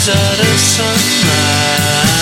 out of sunlight.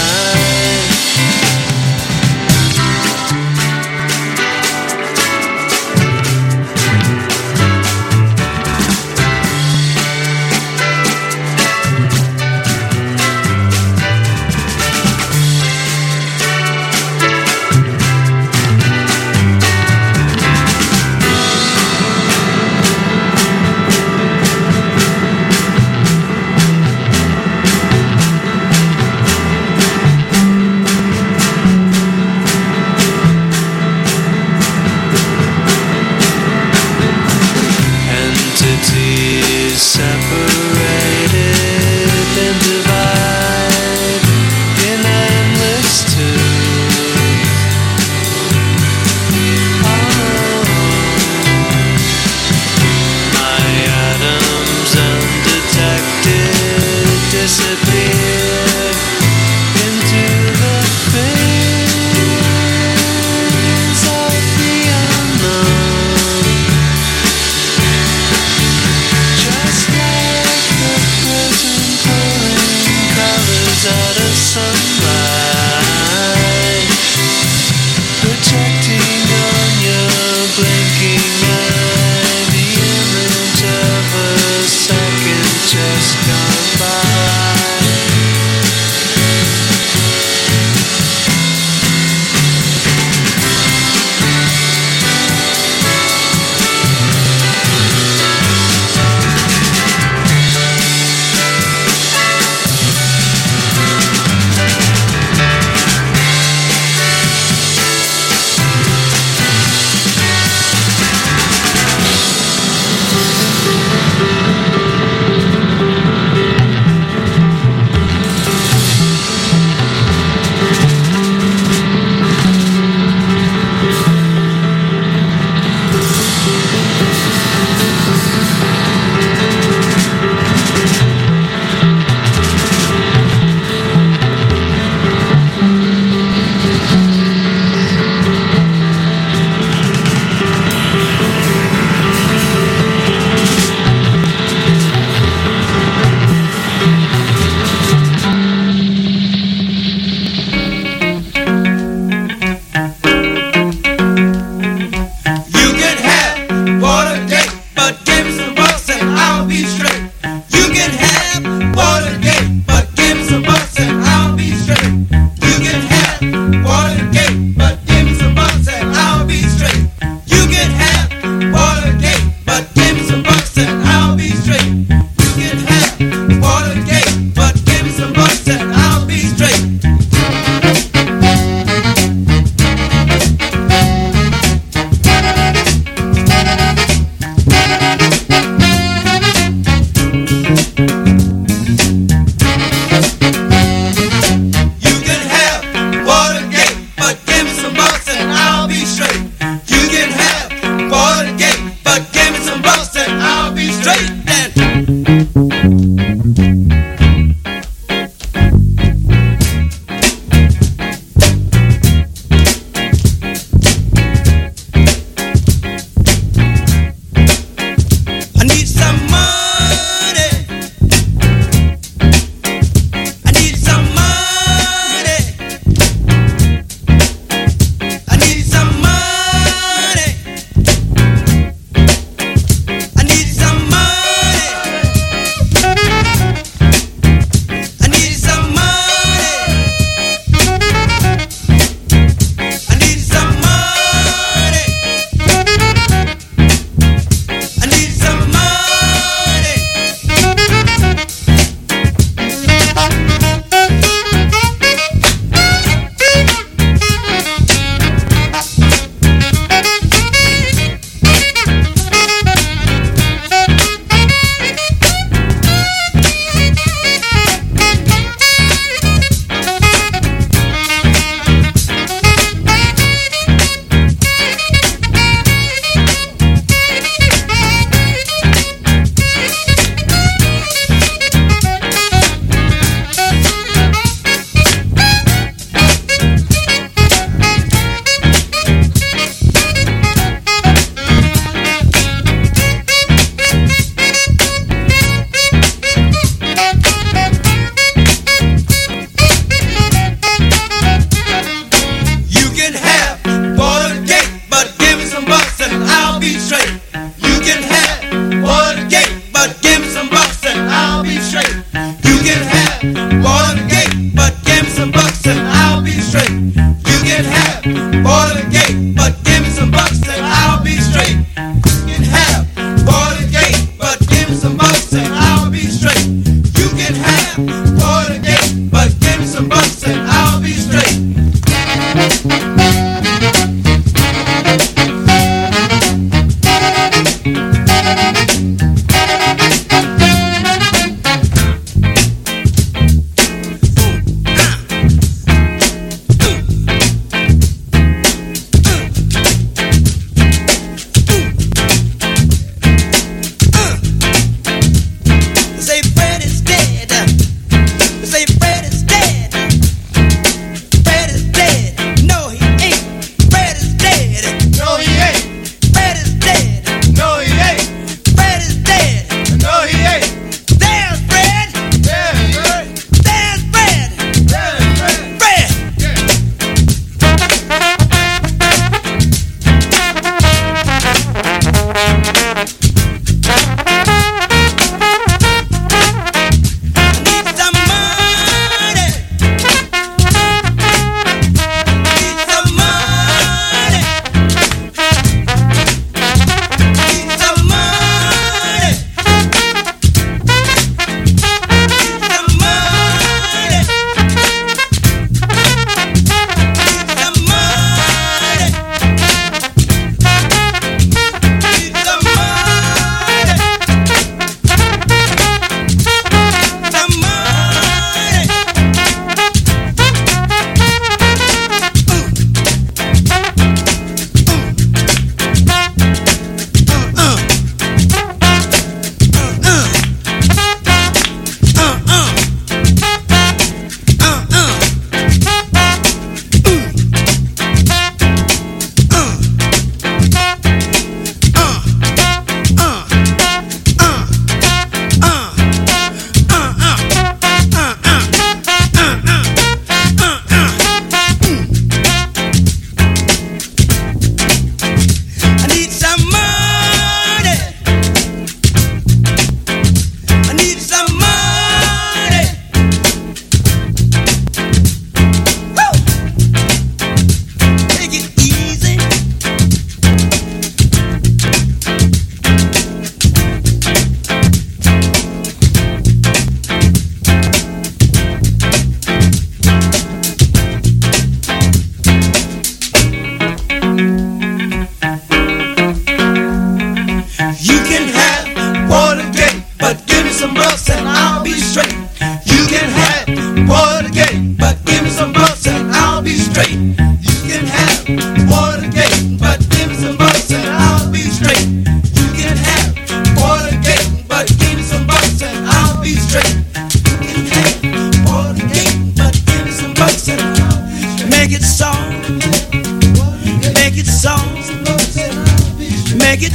bucks and I'll be straight. You can have Watergate, but give me some bucks and I'll be straight. You can have Watergate, but give me some bucks and I'll be straight. You can have Watergate, but give me some bucks and I'll be straight. You can have Watergate, but give me some bucks and I'll be straight. Make it so. Make it so. Make it.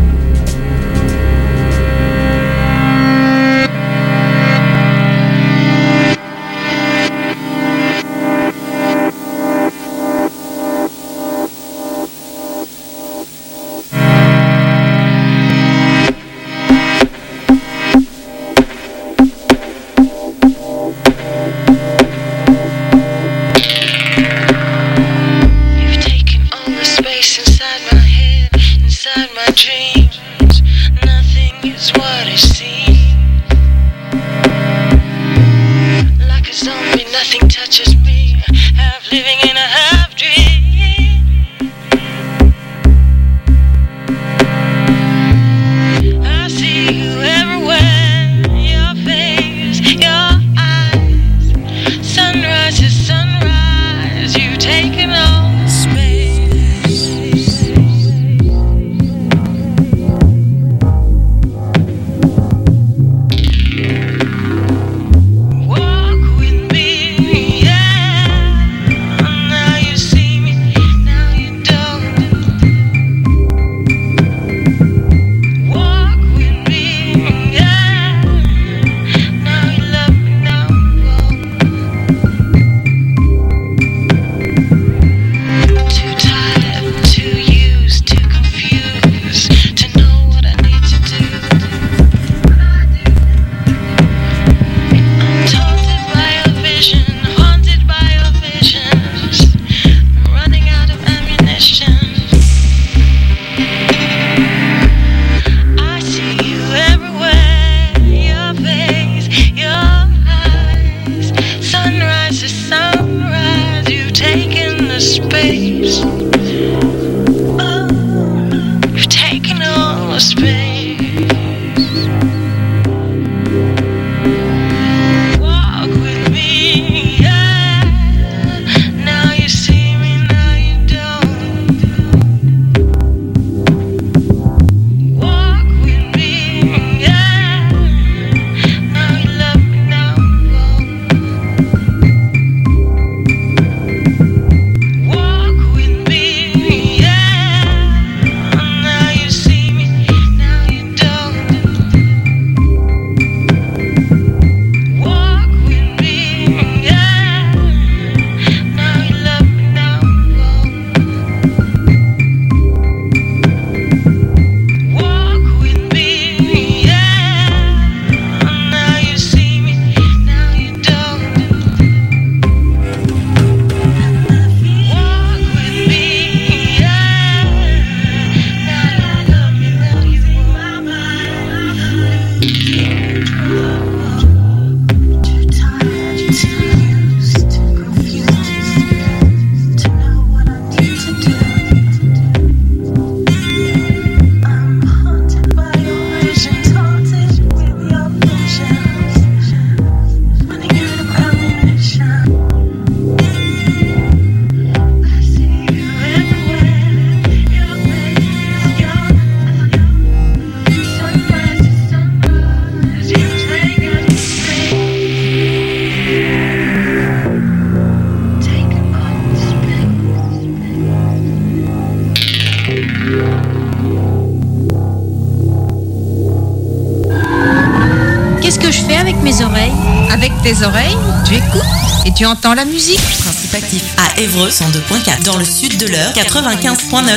Tes oreilles, tu écoutes et tu entends la musique. Principe actif à Évreux 102.4, dans le sud de l'Eure 95.9.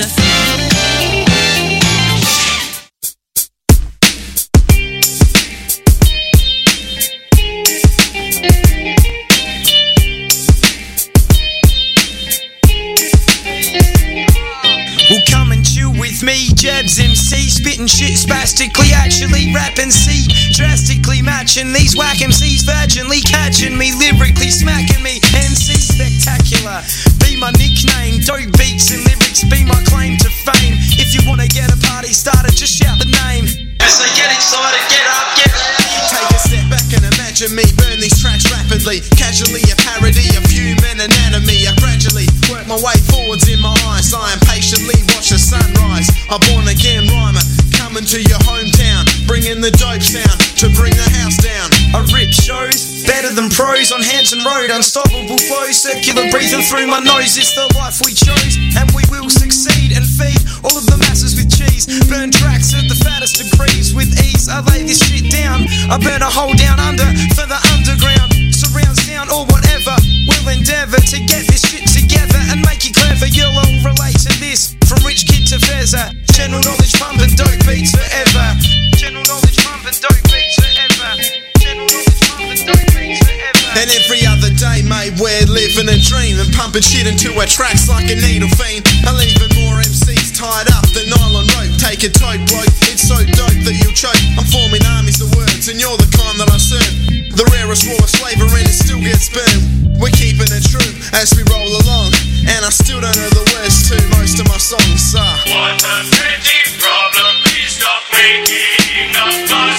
Me, Jebs MC, spitting shit spastically, actually rapping C, drastically matching these whack MCs, virginally catching me, lyrically smacking me, MC spectacular, be my nickname, dope beats and lyrics be my claim to fame, if you wanna get a party started, just shout the name, I say get excited, get up, get ready, take a Imagine me burn these tracks rapidly, casually a parody of human anatomy. I gradually work my way forwards in my eyes. I impatiently watch the sunrise. A born again rhymer coming to your hometown, bringing the dope sound to bring the house down. I rip shows better than pros on Hampton Road. Unstoppable flow, circular breathing through my nose. It's the life we chose, and we will succeed and feed all of the masses with cheese. Burn tracks at the fattest degrees with ease. I lay this shit down. I burn a hole down under for the underground. Surround sound or whatever. We'll endeavour to get this shit together and make it clever. You'll all relate to this. From rich kid to Fezza. General knowledge pumping dope beats forever. General knowledge pumping dope beats forever. General knowledge pumping dope beats forever. And every other day, mate, we're living a dream and pumping shit into our tracks like a needle fiend. And leaving more MCs tied up than nylon rope. Take a tote, bloke, it's so dope that you'll choke. I'm forming armies of words and you're the kind that I serve. The rarest raw flavor and it still gets burned. We're keeping it true as we roll along, and I still don't know the words to most of my songs. What a pretty problem, please stop making a fuss.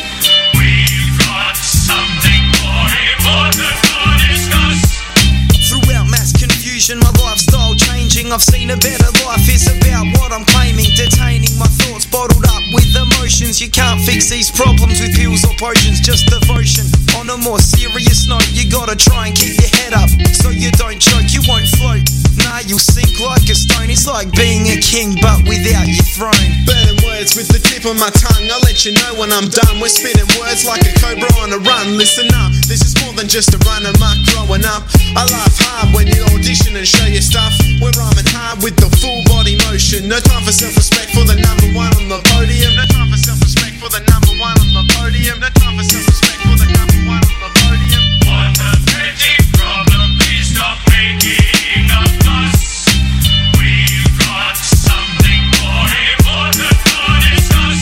We've got something more important to discuss. Throughout mass confusion, my lifestyle changing. I've seen a better life, it's about what I'm claiming. Detaining my thoughts bottled up with emotions. You can't fix these problems with pills or potions, just devotion. On a more serious note, you gotta try and keep your head up so you don't choke, you won't float. Nah, you'll sink like a stone. It's like being a king but without your throne. Burning words with the tip of my tongue. I'll let you know when I'm done. We're spitting words like a cobra on a run. Listen up, this is more than just a run amok growing up. I laugh hard when you audition and show your stuff. We're rhyming hard with the full body motion. No time for self-respect for the number one on the podium. No time for self-respect for the number one on the podium. No time for self-respect for the number one on the podium. What a pretty problem, please stop making a fuss. We've got something more important to discuss.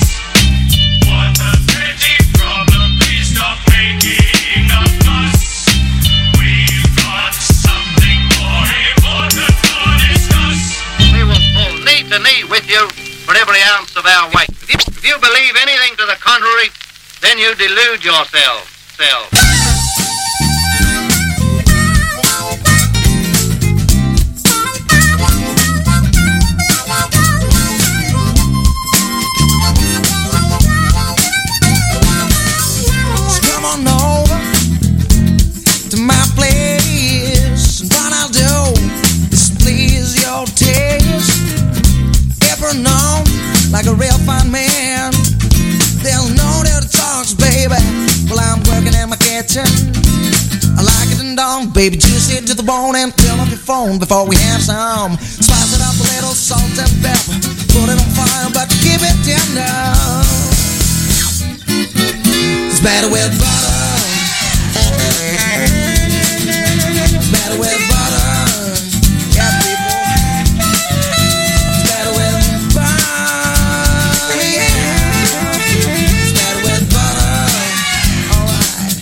What a pretty problem, please stop making a fuss. We've got something more important to discuss. We will pull knee to knee with you for every ounce of our weight. If you believe anything to the contrary, then you delude yourself. Come on over to my place. What I'll do is please your taste. Ever known like a real fine man? They'll know that it talks, baby. Well, I'm working in my kitchen. I like it and don't, baby, juice it to the bone and turn off your phone before we have some. Spice it up a little, salt and pepper. Put it on fire, but keep it tender. It's better with butter. It's better with butter. Yeah, people. It's better with butter. Yeah. It's better with butter. Alright.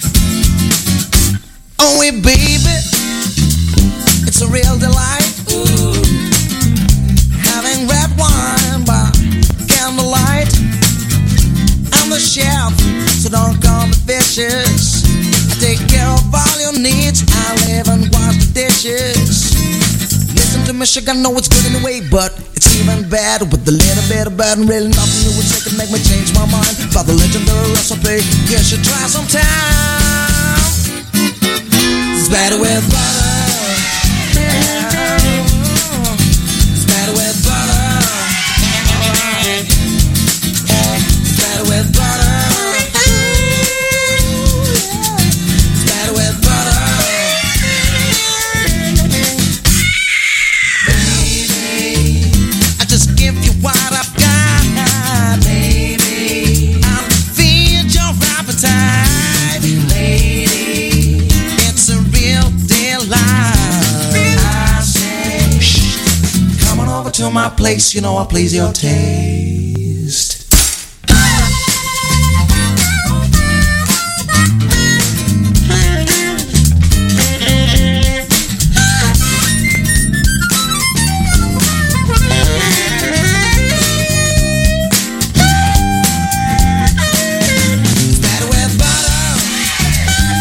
Oh, yeah, baby. It's a real delight. Ooh. Having red wine by candlelight. I'm the chef, so don't call me vicious. I take care of all your needs. I live and wash the dishes. Listen to me, sugar, I know it's good anyway, but it's even better with a little bit of butter. And really nothing you would say could make me change my mind about the legendary recipe. You should try sometime. It's better with butter. Yeah. It's better with butter. It's better with butter. It's better with butter. Baby, I just give you what I've got. Baby, I'll feed your appetite. Lady, it's a real delight. I say, shh, come on over to my place. You know I'll please your taste. It's better with butter.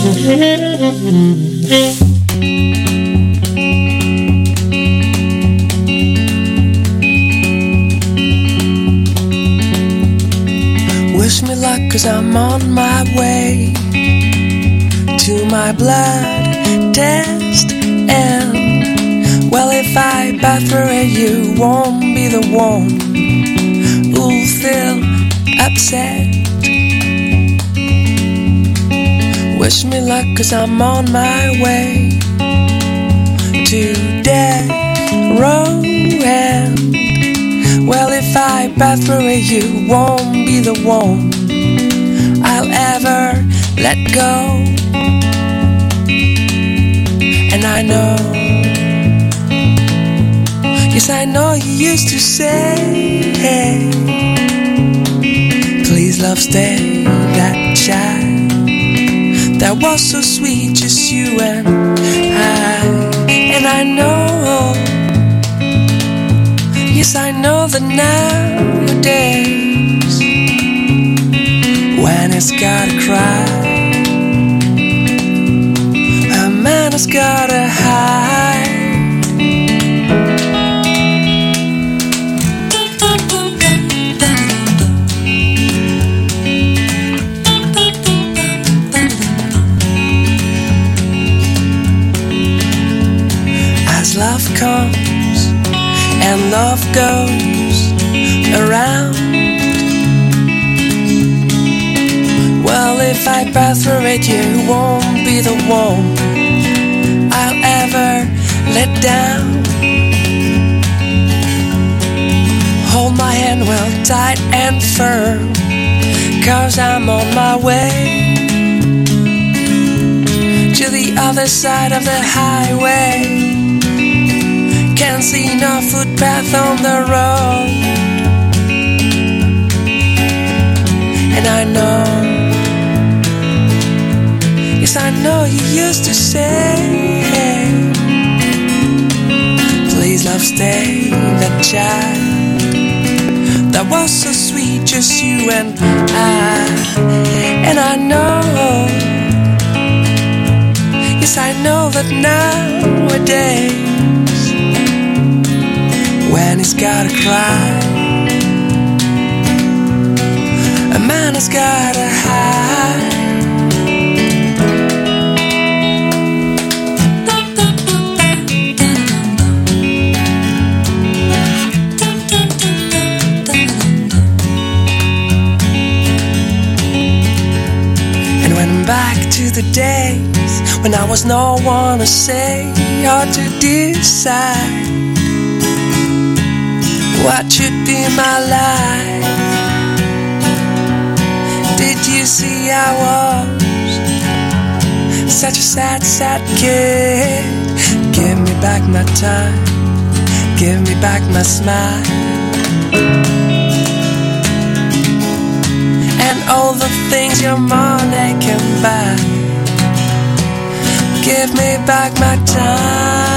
Wish me luck 'cause I'm on my way to my blood test. And well, if I pass through it, you won't be the one who'll feel upset. Wish me luck 'cause I'm on my way to death row. And well, if I pass through it, you won't be the one I'll ever let go. And I know, yes, I know you used to say, hey, please love stay that child that was so sweet, just you and I. And I know, yes, I know that nowadays when it's gotta cry, a man has gotta hide. As love comes and love goes around, well, if I pass through it, you won't be the one I'll ever let down. Hold my hand well tight and firm, 'cause I'm on my way to the other side of the highway. Can't see no footpath on the road. And I know, yes, I know you used to say, hey, please love stay that child that was so sweet, just you and I. And I know, yes, I know that nowadays when he's gotta cry, a man has gotta hide. And when I'm back to the days when I was no one to say or to decide what should be my life, did you see I was such a sad, sad kid? Give me back my time, give me back my smile, and all the things your money can buy. Give me back my time.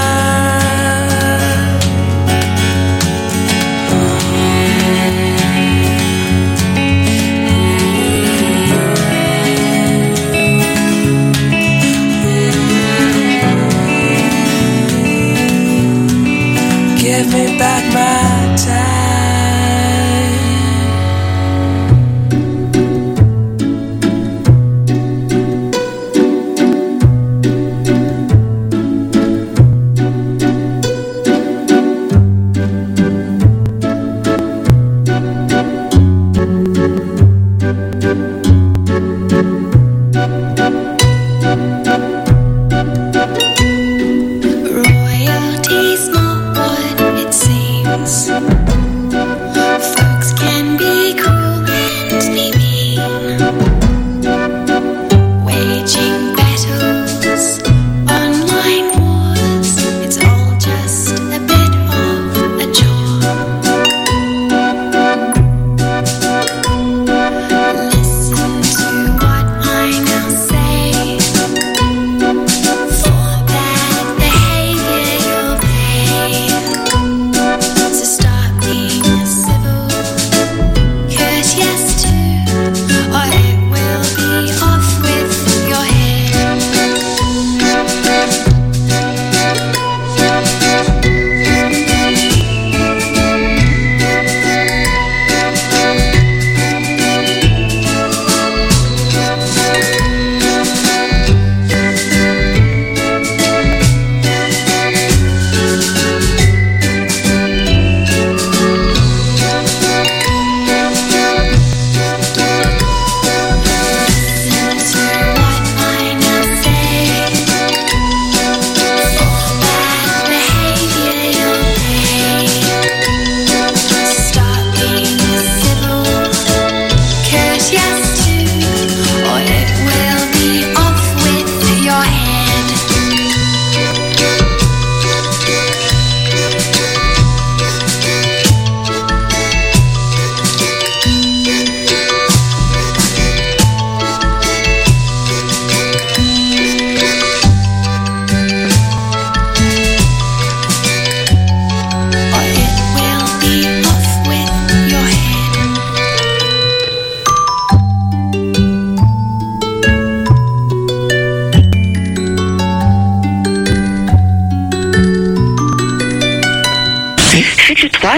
Give me back my time. Royalty's not what it seems.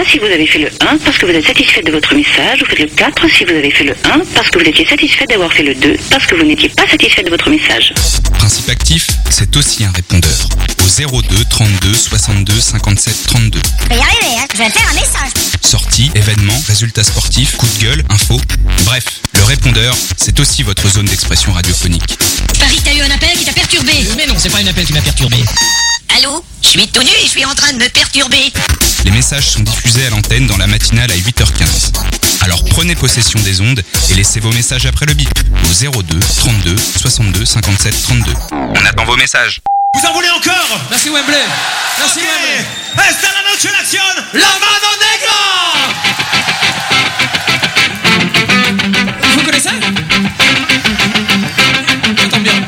si vous avez fait le 1 parce que vous êtes satisfait de votre message. Vous faites le 4 si vous avez fait le 1 parce que vous étiez satisfait d'avoir fait le 2 parce que vous n'étiez pas satisfait de votre message. Principe actif, c'est aussi un répondeur. Au 02 32 62 57 32. Je vais y arriver, hein. Je vais faire un message. Sorties, événements, résultats sportifs, coups de gueule, infos. Bref, le répondeur, c'est aussi votre zone d'expression radiophonique. Paris, t'as eu un appel qui t'a perturbé. Mais non, c'est pas un appel qui m'a perturbé. Allô? Je suis tout nu et je suis en train de me perturber. Les messages sont diffusés à l'antenne dans la matinale à 8h15. Alors prenez possession des ondes et laissez vos messages après le bip au 02 32 62 57 32. On attend vos messages. Vous en voulez encore? Merci Wembley. Merci Wembley. Esta la noche en acción, la mano negra. Vous connaissez? Ça tombe bien.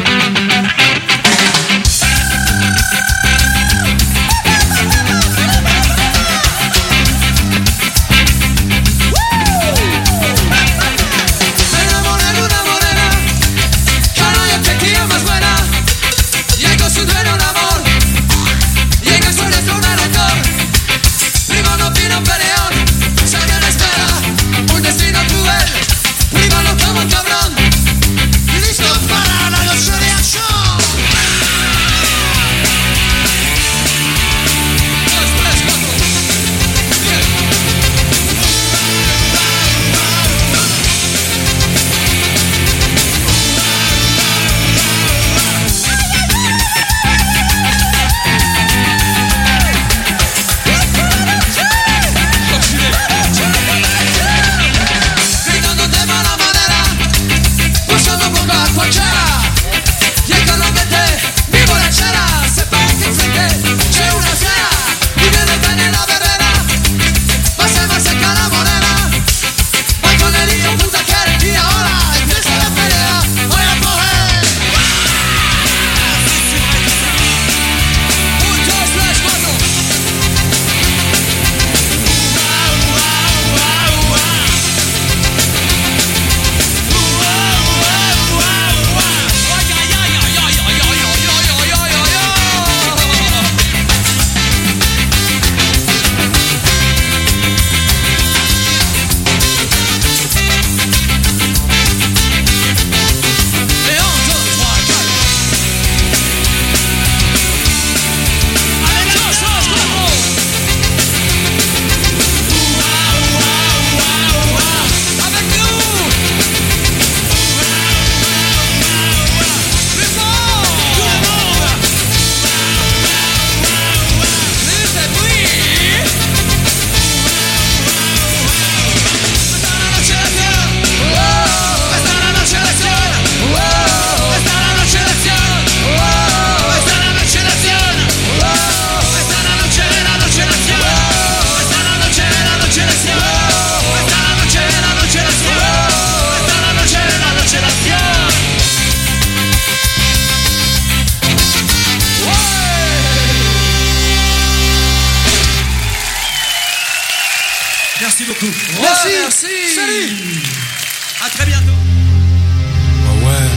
Merci beaucoup. Ouais, merci. Salut. À très bientôt. Ah ouais.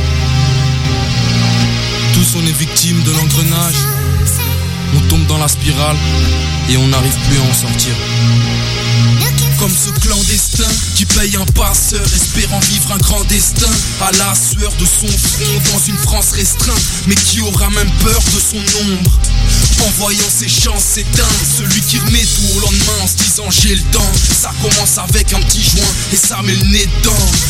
Tous on est victimes de l'engrenage. On tombe dans la spirale et on n'arrive plus à en sortir. Comme ce clandestin qui paye un passeur espérant vivre un grand destin à la sueur de son front dans une France restreinte, mais qui aura même peur de son ombre en voyant ses chances s'éteindre. Celui qui remet tout au lendemain en se disant j'ai le temps. Ça commence avec un petit joint et ça met le nez dedans.